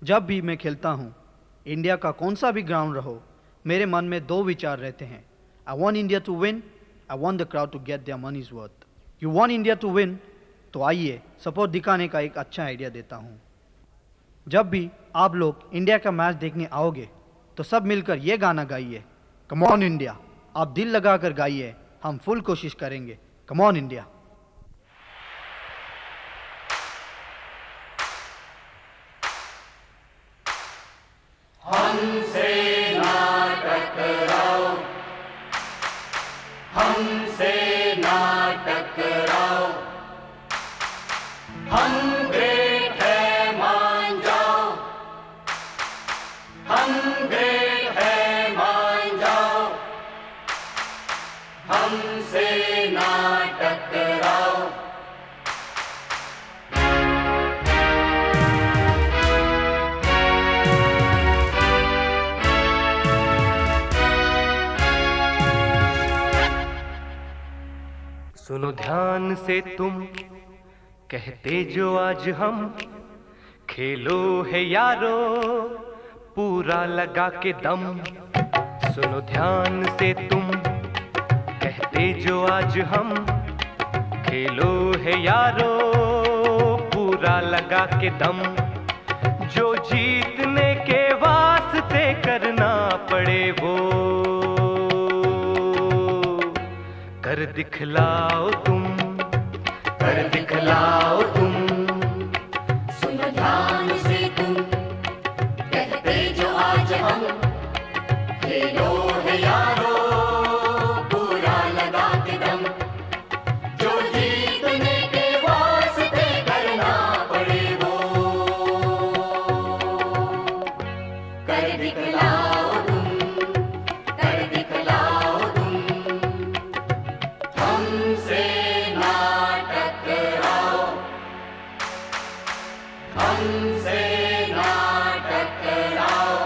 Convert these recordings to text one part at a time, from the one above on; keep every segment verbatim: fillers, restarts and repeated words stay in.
जब भी मैं खेलता हूँ, इंडिया का कौन सा भी ग्राउंड रहो, मेरे मन में दो विचार रहते हैं। I want India to win, I want the crowd to get their money's worth. You want India to win, तो आइए सपोर्ट दिखाने का एक अच्छा आइडिया देता हूँ। जब भी आप लोग इंडिया का मैच देखने आओगे तो सब मिलकर ये गाना गाइए, कम ऑन इंडिया। आप दिल लगा कर गाइए, हम फुल कोशिश करेंगे। Come on India. हमसे ना टकराओ, हमसे ना टकराओ, हम ग्रेट है मान जाओ, हम ग्रेट है मान जाओ, हमसे ना टकराओ। सुनो ध्यान से तुम, कहते जो आज हम, खेलो है यारो पूरा लगा के दम। सुनो ध्यान से तुम, कहते जो आज हम, खेलो है यारो पूरा लगा के दम। जो जीतने के वास्ते करना पड़े वो कर दिखलाओ तुम, कर दिखलाओ तुम। सुनो ध्यान से तुम, कहते जो आज हम, खेलो है यारो पूरा लगा के दम। जो जीतने के वास्ते करना पड़े वो कर दिखलाओ तुम, कर दिखलाओ तुम। हमसे ना टकराओ, हमसे ना टकराओ।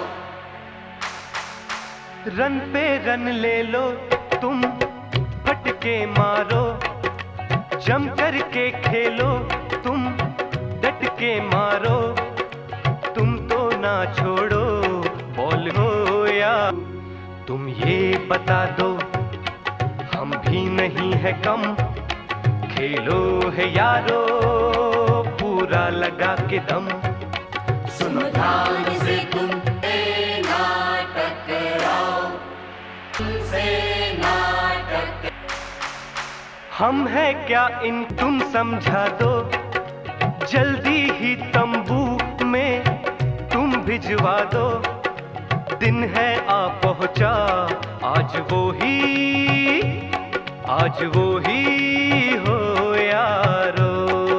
रन पे रन ले लो तुम, फटके मारो, जम करके खेलो तुम, डट के मारो। तुम तो ना छोड़ो बॉल हो या, तुम ये बता दो हम भी नहीं है कम। खेलो है यारो पूरा लगा के दम। सुनो ध्यान से तुम, ना टकराओ, हमसे ना टकराओ। हम है क्या इन तुम समझा दो, जल्दी ही तंबू में तुम भिजवा दो। दिन है आ पहुंचा आज वो ही, आज वो ही हो यारो।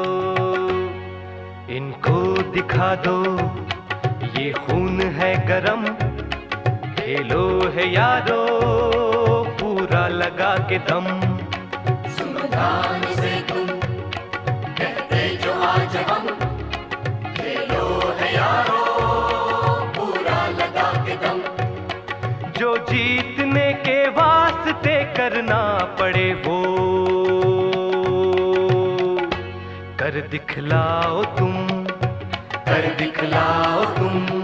इनको दिखा दो ये खून है गरम, खेलो है यारो पूरा लगा के दम। सुनो ध्यान से तुम, कहते जो आज हम, खेलो है यारो पूरा लगा के दम। जो जीतने के वास्ते करना पड़े वो कर दिखलाओ तुम, कर दिखलाओ तुम।